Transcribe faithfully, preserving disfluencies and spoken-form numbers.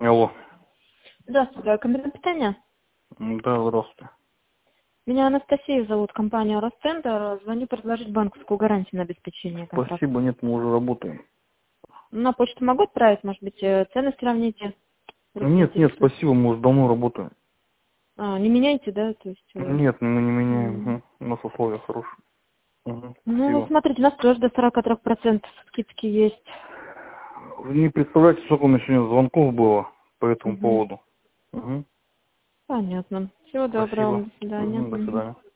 Алло. Здравствуйте, комбинат питания? Да, здравствуйте. Меня Анастасия зовут, компания Ростендер. Звоню предложить банковскую гарантию на обеспечение контракта. Спасибо, нет, мы уже работаем. На почту могу отправить, может быть, э, цены сравните? Нет, нет, спасибо, мы уже давно работаем. А, не меняете, да? То есть, э, Нет, мы не меняем. м. Угу. У нас условия хорошие. Угу. Ну, Спасибо. смотрите, у нас тоже до сорока трёх процентов скидки есть. Вы не представляете, сколько у меня сегодня звонков было по этому Угу. поводу. Угу. Понятно. Всего доброго Спасибо. вам. До свидания. Угу, до Мгм. свидания.